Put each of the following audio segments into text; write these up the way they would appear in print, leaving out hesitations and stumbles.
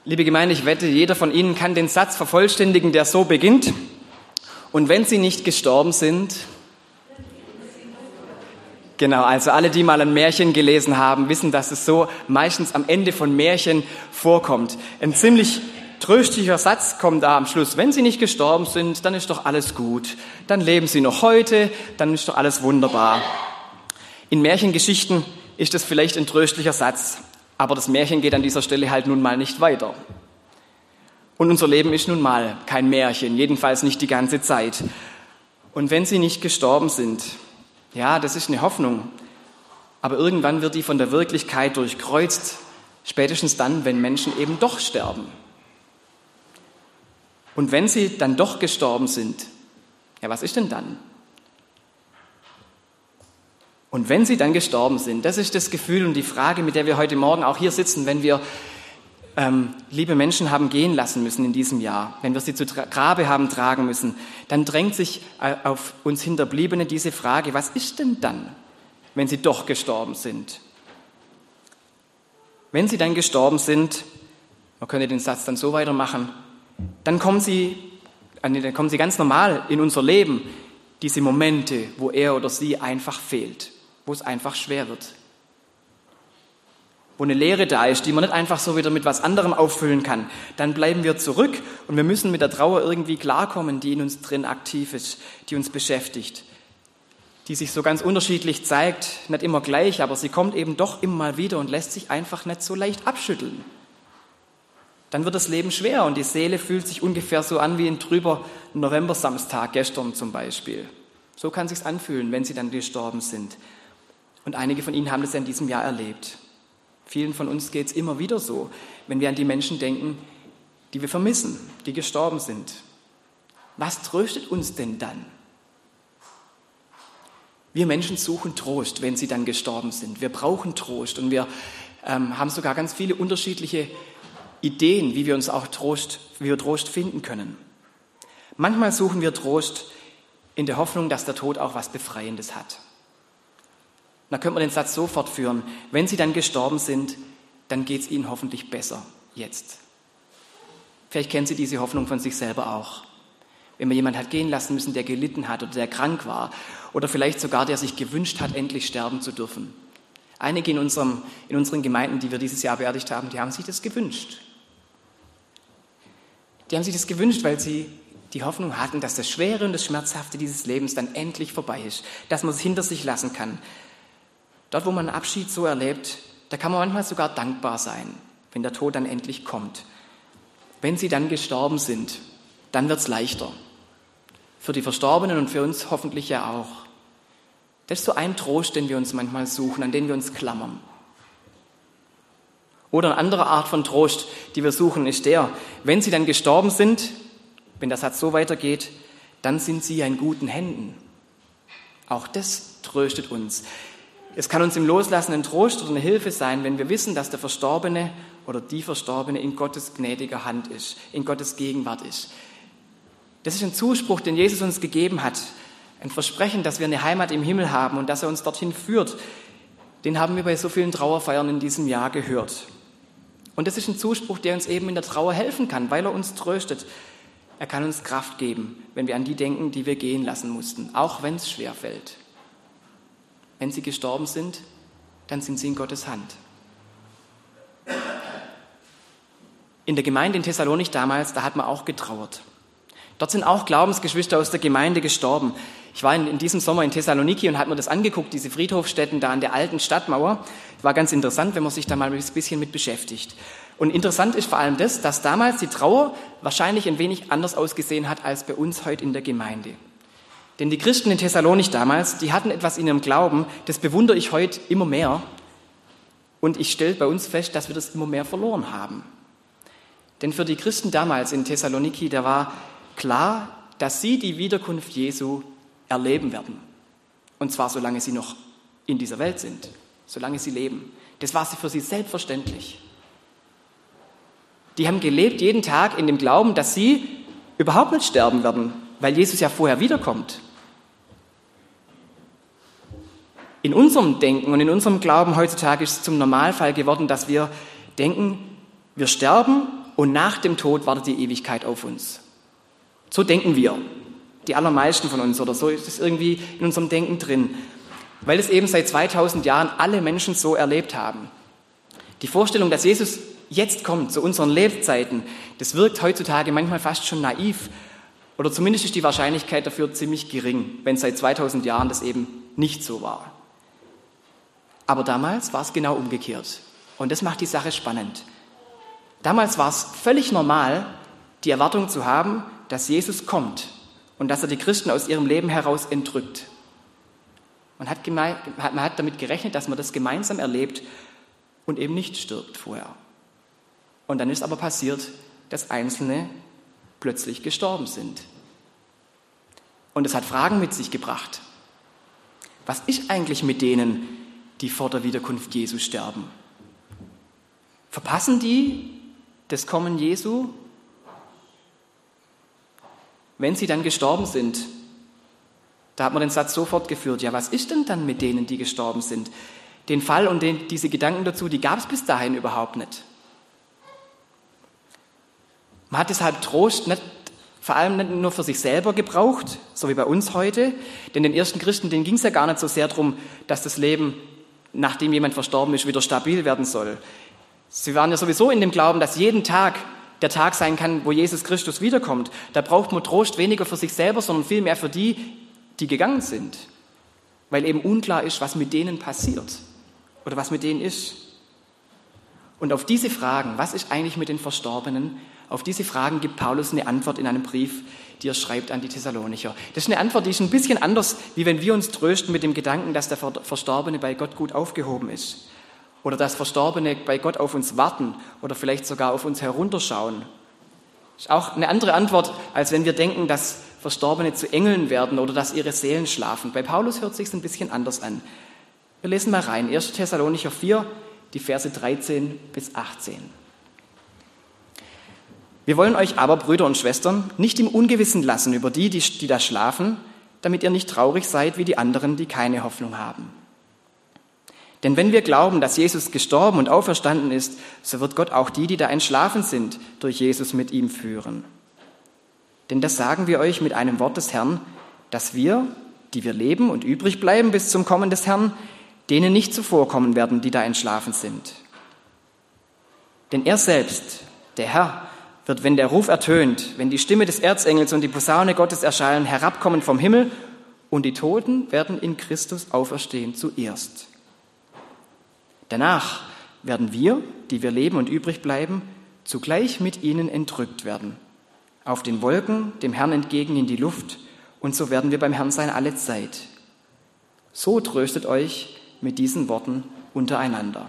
Liebe Gemeinde, ich wette, jeder von Ihnen kann den Satz vervollständigen, der so beginnt. Und wenn Sie nicht gestorben sind, genau, also alle, die mal ein Märchen gelesen haben, wissen, dass es so meistens am Ende von Märchen vorkommt. Ein ziemlich tröstlicher Satz kommt da am Schluss. Wenn Sie nicht gestorben sind, dann ist doch alles gut. Dann leben Sie noch heute, dann ist doch alles wunderbar. In Märchengeschichten ist das vielleicht ein tröstlicher Satz, aber das Märchen geht an dieser Stelle halt nun mal nicht weiter. Und unser Leben ist nun mal kein Märchen, jedenfalls nicht die ganze Zeit. Und wenn Sie nicht gestorben sind, ja, das ist eine Hoffnung, aber irgendwann wird die von der Wirklichkeit durchkreuzt, spätestens dann, wenn Menschen eben doch sterben. Und wenn sie dann doch gestorben sind, ja, was ist denn dann? Und wenn sie dann gestorben sind, das ist das Gefühl und die Frage, mit der wir heute Morgen auch hier sitzen, wenn wir liebe Menschen haben gehen lassen müssen in diesem Jahr, wenn wir sie zu Grabe haben tragen müssen, dann drängt sich auf uns Hinterbliebene diese Frage, was ist denn dann, wenn sie doch gestorben sind? Wenn sie dann gestorben sind, man könnte den Satz dann so weitermachen, dann kommen sie ganz normal in unser Leben, diese Momente, wo er oder sie einfach fehlt, wo es einfach schwer wird. Wo eine Leere da ist, die man nicht einfach so wieder mit was anderem auffüllen kann, dann bleiben wir zurück und wir müssen mit der Trauer irgendwie klarkommen, die in uns drin aktiv ist, die uns beschäftigt, die sich so ganz unterschiedlich zeigt, nicht immer gleich, aber sie kommt eben doch immer mal wieder und lässt sich einfach nicht so leicht abschütteln. Dann wird das Leben schwer und die Seele fühlt sich ungefähr so an wie ein trüber Novembersamstag gestern zum Beispiel. So kann es sich anfühlen, wenn sie dann gestorben sind. Und einige von Ihnen haben das ja in diesem Jahr erlebt. Vielen von uns geht es immer wieder so, wenn wir an die Menschen denken, die wir vermissen, die gestorben sind. Was tröstet uns denn dann? Wir Menschen suchen Trost, wenn sie dann gestorben sind. Wir brauchen Trost und wir haben sogar ganz viele unterschiedliche Ideen, wie wir Trost finden können. Manchmal suchen wir Trost in der Hoffnung, dass der Tod auch was Befreiendes hat. Da könnte man den Satz so fortführen, wenn sie dann gestorben sind, dann geht es ihnen hoffentlich besser jetzt. Vielleicht kennen Sie diese Hoffnung von sich selber auch. Wenn man jemanden hat gehen lassen müssen, der gelitten hat oder der krank war oder vielleicht sogar der sich gewünscht hat, endlich sterben zu dürfen. Einige in unseren Gemeinden, die wir dieses Jahr beerdigt haben, die haben sich das gewünscht. Die haben sich das gewünscht, weil sie die Hoffnung hatten, dass das Schwere und das Schmerzhafte dieses Lebens dann endlich vorbei ist, dass man es hinter sich lassen kann. Dort, wo man einen Abschied so erlebt, da kann man manchmal sogar dankbar sein, wenn der Tod dann endlich kommt. Wenn sie dann gestorben sind, dann wird es leichter. Für die Verstorbenen und für uns hoffentlich ja auch. Das ist so ein Trost, den wir uns manchmal suchen, an den wir uns klammern. Oder eine andere Art von Trost, die wir suchen, ist der, wenn sie dann gestorben sind, wenn der Satz so weitergeht, dann sind sie in guten Händen. Auch das tröstet uns. Es kann uns im Loslassen ein Trost oder eine Hilfe sein, wenn wir wissen, dass der Verstorbene oder die Verstorbene in Gottes gnädiger Hand ist, in Gottes Gegenwart ist. Das ist ein Zuspruch, den Jesus uns gegeben hat. Ein Versprechen, dass wir eine Heimat im Himmel haben und dass er uns dorthin führt. Den haben wir bei so vielen Trauerfeiern in diesem Jahr gehört. Und das ist ein Zuspruch, der uns eben in der Trauer helfen kann, weil er uns tröstet. Er kann uns Kraft geben, wenn wir an die denken, die wir gehen lassen mussten, auch wenn es schwer fällt. Wenn sie gestorben sind, dann sind sie in Gottes Hand. In der Gemeinde in Thessalonich damals, da hat man auch getrauert. Dort sind auch Glaubensgeschwister aus der Gemeinde gestorben. Ich war in diesem Sommer in Thessaloniki und habe mir das angeguckt, diese Friedhofsstätten da an der alten Stadtmauer. War ganz interessant, wenn man sich da mal ein bisschen mit beschäftigt. Und interessant ist vor allem das, dass damals die Trauer wahrscheinlich ein wenig anders ausgesehen hat als bei uns heute in der Gemeinde. Denn die Christen in Thessalonich damals, die hatten etwas in ihrem Glauben, das bewundere ich heute immer mehr. Und ich stelle bei uns fest, dass wir das immer mehr verloren haben. Denn für die Christen damals in Thessaloniki, da war klar, dass sie die Wiederkunft Jesu erleben werden. Und zwar solange sie noch in dieser Welt sind, solange sie leben. Das war für sie selbstverständlich. Die haben gelebt jeden Tag in dem Glauben, dass sie überhaupt nicht sterben werden, weil Jesus ja vorher wiederkommt. In unserem Denken und in unserem Glauben heutzutage ist es zum Normalfall geworden, dass wir denken, wir sterben und nach dem Tod wartet die Ewigkeit auf uns. So denken wir, die allermeisten von uns, oder so ist es irgendwie in unserem Denken drin, weil es eben seit 2000 Jahren alle Menschen so erlebt haben. Die Vorstellung, dass Jesus jetzt kommt, zu unseren Lebzeiten, das wirkt heutzutage manchmal fast schon naiv, oder zumindest ist die Wahrscheinlichkeit dafür ziemlich gering, wenn seit 2000 Jahren das eben nicht so war. Aber damals war es genau umgekehrt. Und das macht die Sache spannend. Damals war es völlig normal, die Erwartung zu haben, dass Jesus kommt und dass er die Christen aus ihrem Leben heraus entrückt. Man hat damit gerechnet, dass man das gemeinsam erlebt und eben nicht stirbt vorher. Und dann ist aber passiert, dass Einzelne plötzlich gestorben sind. Und es hat Fragen mit sich gebracht. Was ist eigentlich mit denen, die vor der Wiederkunft Jesu sterben? Verpassen die das Kommen Jesu? Wenn sie dann gestorben sind, da hat man den Satz so fortgeführt, ja, was ist denn dann mit denen, die gestorben sind? Den Fall und diese Gedanken dazu, die gab es bis dahin überhaupt nicht. Man hat deshalb Trost vor allem nicht nur für sich selber gebraucht, so wie bei uns heute, denn den ersten Christen, denen ging es ja gar nicht so sehr darum, dass das Leben, nachdem jemand verstorben ist, wieder stabil werden soll. Sie waren ja sowieso in dem Glauben, dass jeden Tag der Tag sein kann, wo Jesus Christus wiederkommt. Da braucht man Trost weniger für sich selber, sondern vielmehr für die, die gegangen sind, weil eben unklar ist, was mit denen passiert oder was mit denen ist. Und auf diese Fragen, was ist eigentlich mit den Verstorbenen, auf diese Fragen gibt Paulus eine Antwort in einem Brief, die er schreibt an die Thessalonicher. Das ist eine Antwort, die ist ein bisschen anders, wie wenn wir uns trösten mit dem Gedanken, dass der Verstorbene bei Gott gut aufgehoben ist oder dass Verstorbene bei Gott auf uns warten oder vielleicht sogar auf uns herunterschauen. Das ist auch eine andere Antwort, als wenn wir denken, dass Verstorbene zu Engeln werden oder dass ihre Seelen schlafen. Bei Paulus hört es sich ein bisschen anders an. Wir lesen mal rein, 1. Thessalonicher 4, die Verse 13 bis 18. Wir wollen euch aber, Brüder und Schwestern, nicht im Ungewissen lassen über die da schlafen, damit ihr nicht traurig seid wie die anderen, die keine Hoffnung haben. Denn wenn wir glauben, dass Jesus gestorben und auferstanden ist, so wird Gott auch die da entschlafen sind, durch Jesus mit ihm führen. Denn das sagen wir euch mit einem Wort des Herrn, dass wir, die wir leben und übrig bleiben bis zum Kommen des Herrn, denen nicht zuvorkommen werden, die da entschlafen sind. Denn er selbst, der Herr, wird, wenn der Ruf ertönt, wenn die Stimme des Erzengels und die Posaune Gottes erschallen, herabkommen vom Himmel und die Toten werden in Christus auferstehen zuerst. Danach werden wir, die wir leben und übrig bleiben, zugleich mit ihnen entrückt werden, auf den Wolken dem Herrn entgegen in die Luft, und so werden wir beim Herrn sein alle Zeit. So tröstet euch mit diesen Worten untereinander.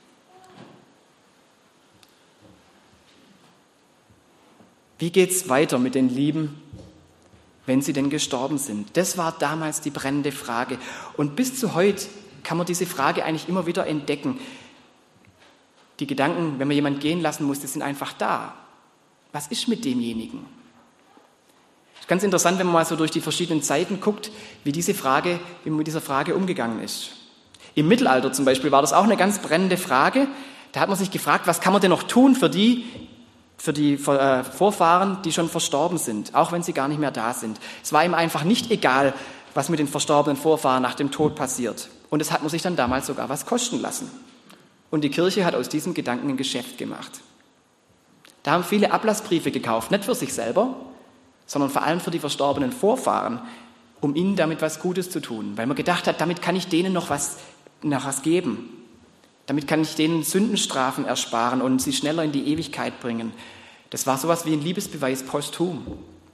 Wie geht's weiter mit den Lieben, wenn sie denn gestorben sind? Das war damals die brennende Frage. Und bis zu heute kann man diese Frage eigentlich immer wieder entdecken. Die Gedanken, wenn man jemanden gehen lassen muss, die sind einfach da. Was ist mit demjenigen? Es ist ganz interessant, wenn man mal so durch die verschiedenen Zeiten guckt, wie man mit dieser Frage umgegangen ist. Im Mittelalter zum Beispiel war das auch eine ganz brennende Frage. Da hat man sich gefragt, was kann man denn noch tun für die Vorfahren, die schon verstorben sind, auch wenn sie gar nicht mehr da sind. Es war ihm einfach nicht egal, was mit den verstorbenen Vorfahren nach dem Tod passiert. Und es hat man sich dann damals sogar was kosten lassen. Und die Kirche hat aus diesem Gedanken ein Geschäft gemacht. Da haben viele Ablassbriefe gekauft, nicht für sich selber, sondern vor allem für die verstorbenen Vorfahren, um ihnen damit was Gutes zu tun. Weil man gedacht hat, damit kann ich denen noch was geben. Damit kann ich denen Sündenstrafen ersparen und sie schneller in die Ewigkeit bringen. Das war sowas wie ein Liebesbeweis posthum.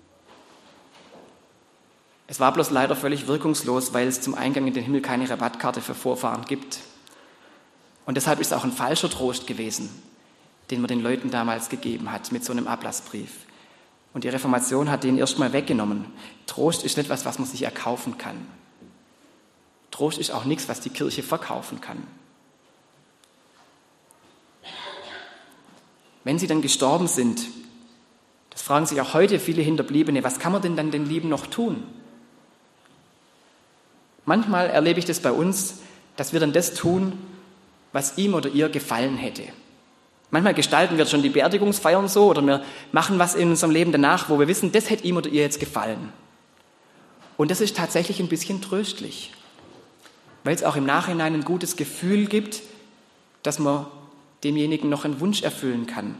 Es war bloß leider völlig wirkungslos, weil es zum Eingang in den Himmel keine Rabattkarte für Vorfahren gibt. Und deshalb ist es auch ein falscher Trost gewesen, den man den Leuten damals gegeben hat mit so einem Ablassbrief. Und die Reformation hat den erstmal weggenommen. Trost ist nicht was man sich erkaufen kann. Trost ist auch nichts, was die Kirche verkaufen kann. Wenn sie dann gestorben sind, das fragen sich auch heute viele Hinterbliebene, was kann man denn dann den Lieben noch tun? Manchmal erlebe ich das bei uns, dass wir dann das tun, was ihm oder ihr gefallen hätte. Manchmal gestalten wir schon die Beerdigungsfeiern so oder wir machen was in unserem Leben danach, wo wir wissen, das hätte ihm oder ihr jetzt gefallen. Und das ist tatsächlich ein bisschen tröstlich, weil es auch im Nachhinein ein gutes Gefühl gibt, dass man demjenigen noch einen Wunsch erfüllen kann.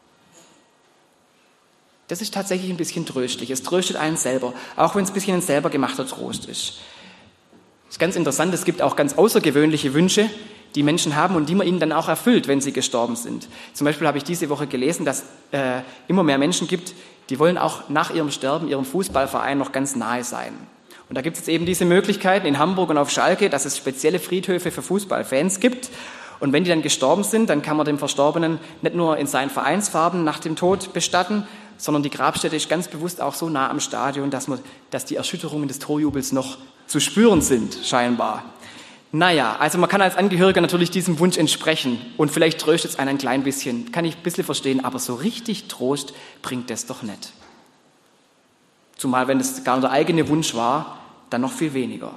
Das ist tatsächlich ein bisschen tröstlich. Es tröstet einen selber, auch wenn es ein bisschen ein selber gemachter Trost ist. Das ist ganz interessant, es gibt auch ganz außergewöhnliche Wünsche, die Menschen haben und die man ihnen dann auch erfüllt, wenn sie gestorben sind. Zum Beispiel habe ich diese Woche gelesen, dass immer mehr Menschen gibt, die wollen auch nach ihrem Sterben ihrem Fußballverein noch ganz nahe sein. Und da gibt es eben diese Möglichkeiten in Hamburg und auf Schalke, dass es spezielle Friedhöfe für Fußballfans gibt. Und wenn die dann gestorben sind, dann kann man den Verstorbenen nicht nur in seinen Vereinsfarben nach dem Tod bestatten, sondern die Grabstätte ist ganz bewusst auch so nah am Stadion, dass die Erschütterungen des Torjubels noch zu spüren sind, scheinbar. Naja, also man kann als Angehöriger natürlich diesem Wunsch entsprechen und vielleicht tröstet es einen ein klein bisschen, kann ich ein bisschen verstehen, aber so richtig Trost bringt das doch nicht. Zumal, wenn es gar nicht der eigene Wunsch war, dann noch viel weniger.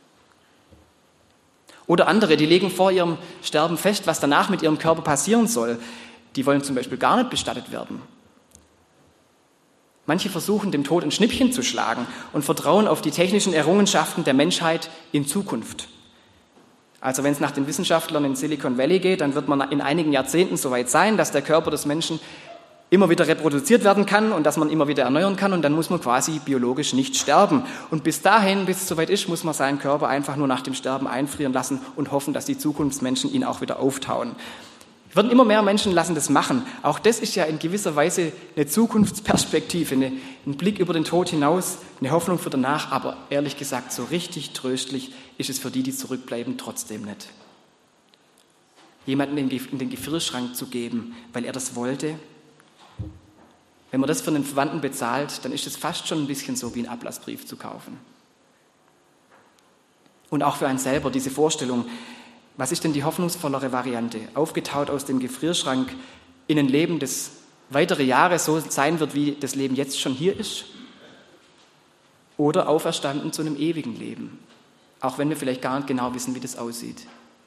Oder andere, die legen vor ihrem Sterben fest, was danach mit ihrem Körper passieren soll. Die wollen zum Beispiel gar nicht bestattet werden. Manche versuchen, dem Tod ein Schnippchen zu schlagen und vertrauen auf die technischen Errungenschaften der Menschheit in Zukunft. Also wenn es nach den Wissenschaftlern in Silicon Valley geht, dann wird man in einigen Jahrzehnten so weit sein, dass der Körper des Menschen immer wieder reproduziert werden kann und dass man immer wieder erneuern kann und dann muss man quasi biologisch nicht sterben. Und bis dahin, bis es soweit ist, muss man seinen Körper einfach nur nach dem Sterben einfrieren lassen und hoffen, dass die Zukunftsmenschen ihn auch wieder auftauen. Werden immer mehr Menschen lassen das machen. Auch das ist ja in gewisser Weise eine Zukunftsperspektive, ein Blick über den Tod hinaus, eine Hoffnung für danach. Aber ehrlich gesagt, so richtig tröstlich ist es für die, die zurückbleiben, trotzdem nicht. Jemanden in den Gefrierschrank zu geben, weil er das wollte. Wenn man das für einen Verwandten bezahlt, dann ist es fast schon ein bisschen so wie einen Ablassbrief zu kaufen. Und auch für einen selber diese Vorstellung, was ist denn die hoffnungsvollere Variante? Aufgetaut aus dem Gefrierschrank in ein Leben, das weitere Jahre so sein wird, wie das Leben jetzt schon hier ist? Oder auferstanden zu einem ewigen Leben? Auch wenn wir vielleicht gar nicht genau wissen, wie das aussieht.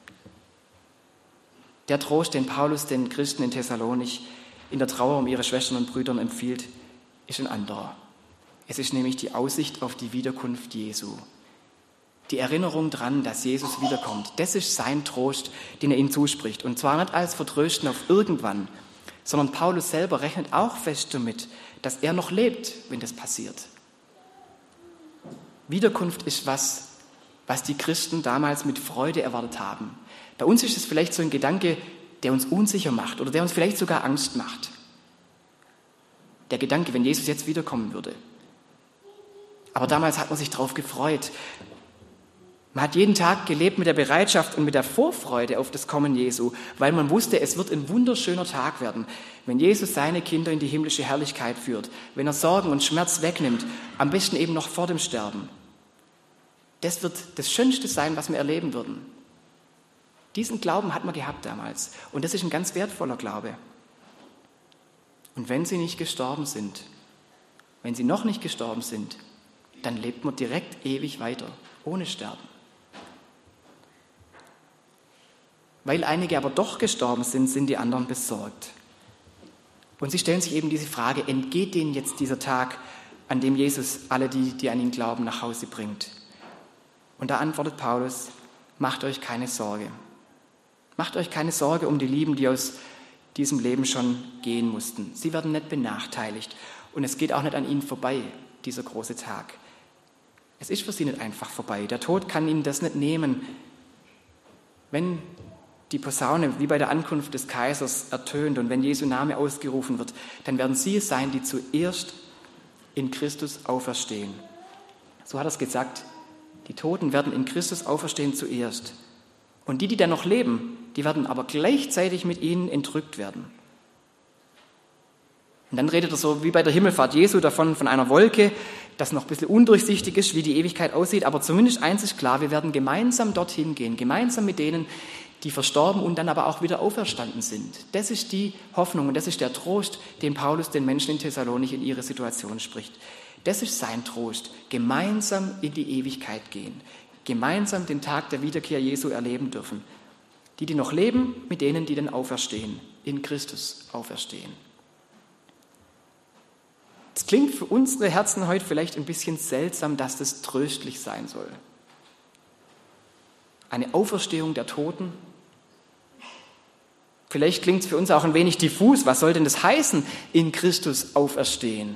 Der Trost, den Paulus den Christen in Thessalonich in der Trauer um ihre Schwestern und Brüder empfiehlt, ist ein anderer. Es ist nämlich die Aussicht auf die Wiederkunft Jesu. Die Erinnerung daran, dass Jesus wiederkommt. Das ist sein Trost, den er ihnen zuspricht. Und zwar nicht als Vertrösten auf irgendwann, sondern Paulus selber rechnet auch fest damit, dass er noch lebt, wenn das passiert. Wiederkunft ist was die Christen damals mit Freude erwartet haben. Bei uns ist es vielleicht so ein Gedanke, der uns unsicher macht oder der uns vielleicht sogar Angst macht. Der Gedanke, wenn Jesus jetzt wiederkommen würde. Aber damals hat man sich darauf gefreut. Man hat jeden Tag gelebt mit der Bereitschaft und mit der Vorfreude auf das Kommen Jesu, weil man wusste, es wird ein wunderschöner Tag werden, wenn Jesus seine Kinder in die himmlische Herrlichkeit führt, wenn er Sorgen und Schmerz wegnimmt, am besten eben noch vor dem Sterben. Das wird das Schönste sein, was wir erleben würden. Diesen Glauben hat man gehabt damals und das ist ein ganz wertvoller Glaube. Und wenn sie nicht gestorben sind, wenn sie noch nicht gestorben sind, dann lebt man direkt ewig weiter, ohne Sterben. Weil einige aber doch gestorben sind, sind die anderen besorgt. Und sie stellen sich eben diese Frage, entgeht denen jetzt dieser Tag, an dem Jesus alle die an ihn glauben, nach Hause bringt? Und da antwortet Paulus, macht euch keine Sorge. Macht euch keine Sorge um die Lieben, die aus diesem Leben schon gehen mussten. Sie werden nicht benachteiligt und es geht auch nicht an ihnen vorbei, dieser große Tag. Es ist für sie nicht einfach vorbei. Der Tod kann ihnen das nicht nehmen. Wenn die Posaune wie bei der Ankunft des Kaisers ertönt und wenn Jesu Name ausgerufen wird, dann werden sie es sein, die zuerst in Christus auferstehen. So hat er es gesagt. Die Toten werden in Christus auferstehen zuerst. Und die dann noch leben, die werden aber gleichzeitig mit ihnen entrückt werden. Und dann redet er so wie bei der Himmelfahrt Jesu davon, von einer Wolke, das noch ein bisschen undurchsichtig ist, wie die Ewigkeit aussieht. Aber zumindest eins ist klar, wir werden gemeinsam dorthin gehen, gemeinsam mit denen, die verstorben und dann aber auch wieder auferstanden sind. Das ist die Hoffnung und das ist der Trost, den Paulus den Menschen in Thessalonich in ihre Situation spricht. Das ist sein Trost, gemeinsam in die Ewigkeit gehen, gemeinsam den Tag der Wiederkehr Jesu erleben dürfen. Die noch leben, mit denen, die dann auferstehen. in Christus auferstehen. Es klingt für unsere Herzen heute vielleicht ein bisschen seltsam, dass das tröstlich sein soll. Eine Auferstehung der Toten. Vielleicht klingt es für uns auch ein wenig diffus. Was soll denn das heißen, in Christus auferstehen?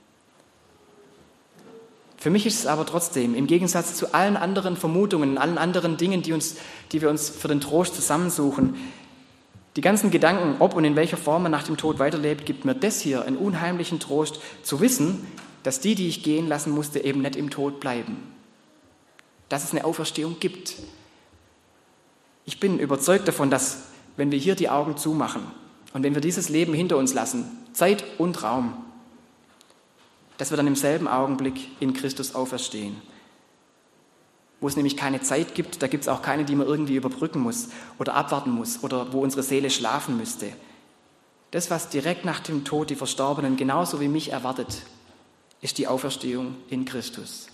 Für mich ist es aber trotzdem, im Gegensatz zu allen anderen Vermutungen, allen anderen Dingen, die wir uns für den Trost zusammensuchen, die ganzen Gedanken, ob und in welcher Form man nach dem Tod weiterlebt, gibt mir das hier einen unheimlichen Trost, zu wissen, dass die ich gehen lassen musste, eben nicht im Tod bleiben. Dass es eine Auferstehung gibt. Ich bin überzeugt davon, dass, wenn wir hier die Augen zumachen und wenn wir dieses Leben hinter uns lassen, Zeit und Raum, dass wir dann im selben Augenblick in Christus auferstehen. Wo es nämlich keine Zeit gibt, da gibt es auch keine, die man irgendwie überbrücken muss oder abwarten muss oder wo unsere Seele schlafen müsste. Das, was direkt nach dem Tod die Verstorbenen genauso wie mich erwartet, ist die Auferstehung in Christus.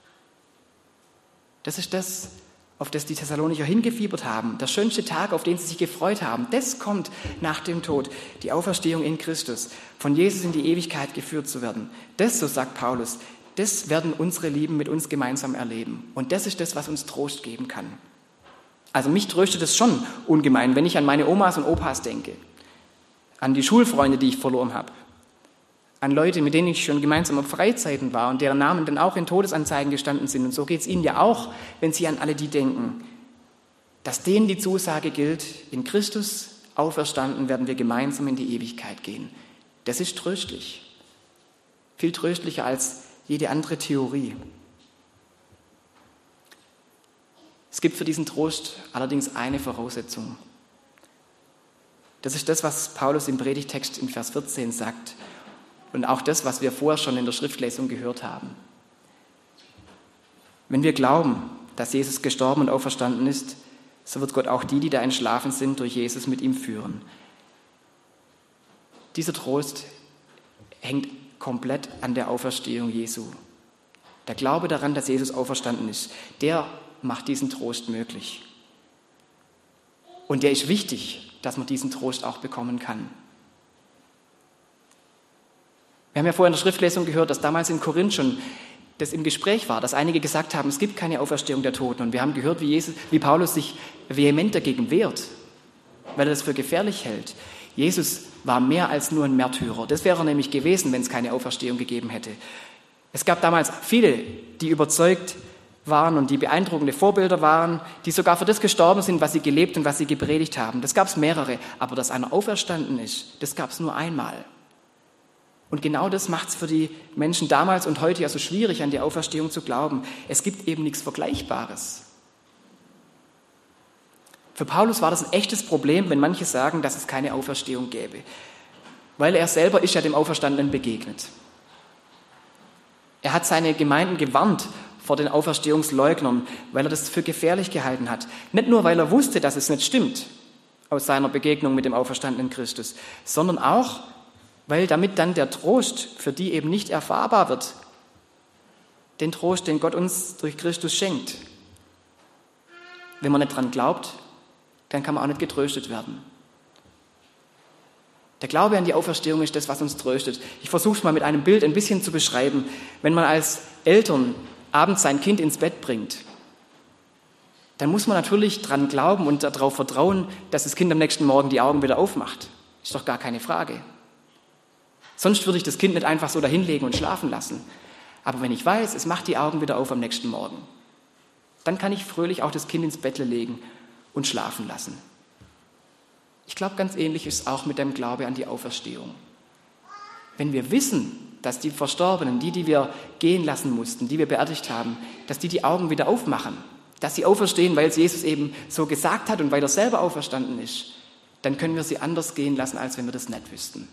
Das ist das, auf das die Thessalonicher hingefiebert haben. Der schönste Tag, auf den sie sich gefreut haben, das kommt nach dem Tod. Die Auferstehung in Christus, von Jesus in die Ewigkeit geführt zu werden. Das, so sagt Paulus, das werden unsere Lieben mit uns gemeinsam erleben. Und das ist das, was uns Trost geben kann. Also mich tröstet es schon ungemein, wenn ich an meine Omas und Opas denke, an die Schulfreunde, die ich verloren habe, an Leute, mit denen ich schon gemeinsam auf Freizeiten war und deren Namen dann auch in Todesanzeigen gestanden sind. Und so geht es Ihnen ja auch, wenn Sie an alle die denken, dass denen die Zusage gilt, in Christus auferstanden werden wir gemeinsam in die Ewigkeit gehen. Das ist tröstlich. Viel tröstlicher als jede andere Theorie. Es gibt für diesen Trost allerdings eine Voraussetzung. Das ist das, was Paulus im Predigtext in Vers 14 sagt. Und auch das, was wir vorher schon in der Schriftlesung gehört haben. Wenn wir glauben, dass Jesus gestorben und auferstanden ist, so wird Gott auch die da entschlafen sind, durch Jesus mit ihm führen. Dieser Trost hängt komplett an der Auferstehung Jesu. Der Glaube daran, dass Jesus auferstanden ist, der macht diesen Trost möglich. Und der ist wichtig, dass man diesen Trost auch bekommen kann. Wir haben ja vorher in der Schriftlesung gehört, dass damals in Korinth schon das im Gespräch war, dass einige gesagt haben, es gibt keine Auferstehung der Toten. Und wir haben gehört, wie Paulus sich vehement dagegen wehrt, weil er das für gefährlich hält. Jesus war mehr als nur ein Märtyrer. Das wäre er nämlich gewesen, wenn es keine Auferstehung gegeben hätte. Es gab damals viele, die überzeugt waren und die beeindruckende Vorbilder waren, die sogar für das gestorben sind, was sie gelebt und was sie gepredigt haben. Das gab es mehrere. Aber dass einer auferstanden ist, das gab es nur einmal. Und genau das macht es für die Menschen damals und heute ja so schwierig, an die Auferstehung zu glauben. Es gibt eben nichts Vergleichbares. Für Paulus war das ein echtes Problem, wenn manche sagen, dass es keine Auferstehung gäbe. Weil er selber ist ja dem Auferstandenen begegnet. Er hat seine Gemeinden gewarnt vor den Auferstehungsleugnern, weil er das für gefährlich gehalten hat. Nicht nur, weil er wusste, dass es nicht stimmt aus seiner Begegnung mit dem auferstandenen Christus, sondern auch, weil damit dann der Trost für die eben nicht erfahrbar wird. Den Trost, den Gott uns durch Christus schenkt. Wenn man nicht dran glaubt, dann kann man auch nicht getröstet werden. Der Glaube an die Auferstehung ist das, was uns tröstet. Ich versuche es mal mit einem Bild ein bisschen zu beschreiben. Wenn man als Eltern abends sein Kind ins Bett bringt, dann muss man natürlich dran glauben und darauf vertrauen, dass das Kind am nächsten Morgen die Augen wieder aufmacht. Ist doch gar keine Frage. Sonst würde ich das Kind nicht einfach so dahinlegen und schlafen lassen. Aber wenn ich weiß, es macht die Augen wieder auf am nächsten Morgen, dann kann ich fröhlich auch das Kind ins Bett legen und schlafen lassen. Ich glaube, ganz ähnlich ist es auch mit dem Glaube an die Auferstehung. Wenn wir wissen, dass die Verstorbenen, die wir gehen lassen mussten, die wir beerdigt haben, dass die Augen wieder aufmachen, dass sie auferstehen, weil es Jesus eben so gesagt hat und weil er selber auferstanden ist, dann können wir sie anders gehen lassen, als wenn wir das nicht wüssten.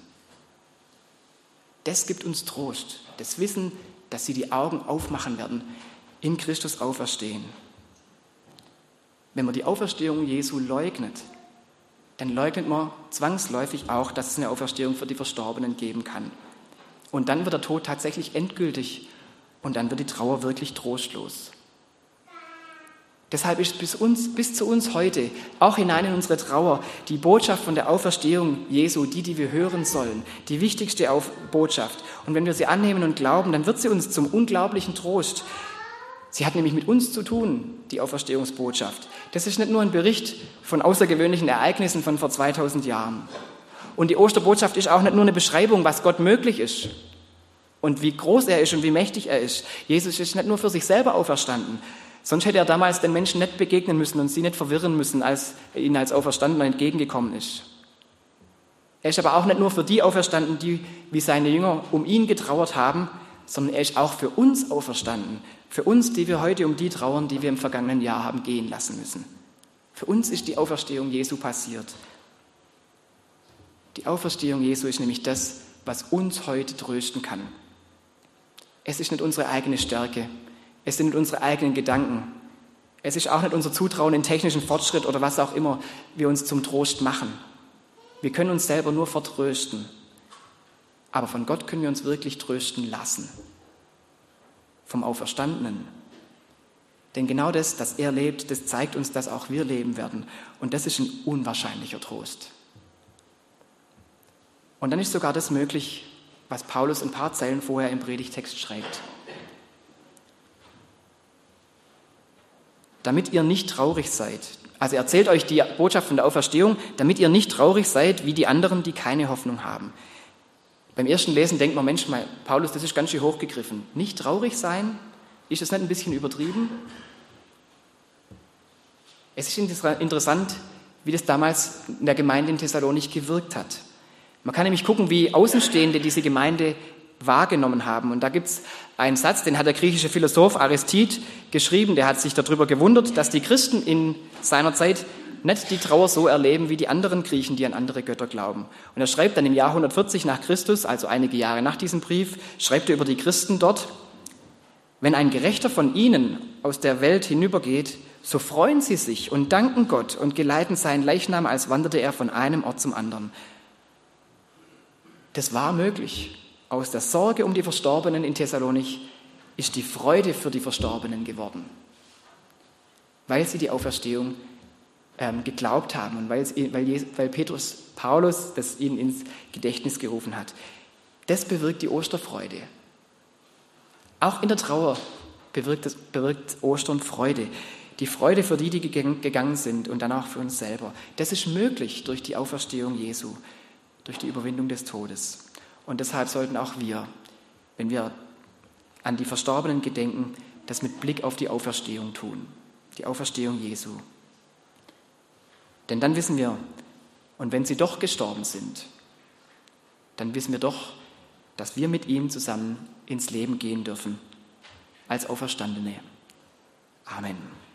Das gibt uns Trost, das Wissen, dass sie die Augen aufmachen werden, in Christus auferstehen. Wenn man die Auferstehung Jesu leugnet, dann leugnet man zwangsläufig auch, dass es eine Auferstehung für die Verstorbenen geben kann. Und dann wird der Tod tatsächlich endgültig und dann wird die Trauer wirklich trostlos. Deshalb ist bis zu uns heute, auch hinein in unsere Trauer, die Botschaft von der Auferstehung Jesu, die wir hören sollen, die wichtigste Botschaft. Und wenn wir sie annehmen und glauben, dann wird sie uns zum unglaublichen Trost. Sie hat nämlich mit uns zu tun, die Auferstehungsbotschaft. Das ist nicht nur ein Bericht von außergewöhnlichen Ereignissen von vor 2000 Jahren. Und die Osterbotschaft ist auch nicht nur eine Beschreibung, was Gott möglich ist und wie groß er ist und wie mächtig er ist. Jesus ist nicht nur für sich selber auferstanden, sonst hätte er damals den Menschen nicht begegnen müssen und sie nicht verwirren müssen, als er ihnen als Auferstandener entgegengekommen ist. Er ist aber auch nicht nur für die auferstanden, die wie seine Jünger um ihn getrauert haben, sondern er ist auch für uns auferstanden. Für uns, die wir heute um die trauern, die wir im vergangenen Jahr haben gehen lassen müssen. Für uns ist die Auferstehung Jesu passiert. Die Auferstehung Jesu ist nämlich das, was uns heute trösten kann. Es ist nicht unsere eigene Stärke. Es sind nicht unsere eigenen Gedanken. Es ist auch nicht unser Zutrauen in technischen Fortschritt oder was auch immer wir uns zum Trost machen. Wir können uns selber nur vertrösten. Aber von Gott können wir uns wirklich trösten lassen. Vom Auferstandenen. Denn genau das, dass er lebt, das zeigt uns, dass auch wir leben werden. Und das ist ein unwahrscheinlicher Trost. Und dann ist sogar das möglich, was Paulus ein paar Zeilen vorher im Predigtext schreibt. Damit ihr nicht traurig seid. Also erzählt euch die Botschaft von der Auferstehung, damit ihr nicht traurig seid wie die anderen, die keine Hoffnung haben. Beim ersten Lesen denkt man, Mensch, Paulus, das ist ganz schön hochgegriffen. Nicht traurig sein? Ist das nicht ein bisschen übertrieben? Es ist interessant, wie das damals in der Gemeinde in Thessalonik gewirkt hat. Man kann nämlich gucken, wie Außenstehende diese Gemeinde wahrgenommen haben. Und da gibt es einen Satz, den hat der griechische Philosoph Aristid geschrieben, der hat sich darüber gewundert, dass die Christen in seiner Zeit nicht die Trauer so erleben wie die anderen Griechen, die an andere Götter glauben. Und er schreibt dann im Jahr 140 nach Christus, also einige Jahre nach diesem Brief, schreibt er über die Christen dort: Wenn ein Gerechter von ihnen aus der Welt hinübergeht, so freuen sie sich und danken Gott und geleiten seinen Leichnam, als wanderte er von einem Ort zum anderen. Das war möglich. Aus der Sorge um die Verstorbenen in Thessalonik ist die Freude für die Verstorbenen geworden, weil sie die Auferstehung geglaubt haben und weil Paulus das ihnen ins Gedächtnis gerufen hat. Das bewirkt die Osterfreude. Auch in der Trauer bewirkt Ostern Freude. Die Freude für die gegangen sind und dann auch für uns selber. Das ist möglich durch die Auferstehung Jesu, durch die Überwindung des Todes. Und deshalb sollten auch wir, wenn wir an die Verstorbenen gedenken, das mit Blick auf die Auferstehung tun. Die Auferstehung Jesu. Denn dann wissen wir, und wenn sie doch gestorben sind, dann wissen wir doch, dass wir mit ihm zusammen ins Leben gehen dürfen, als Auferstandene. Amen.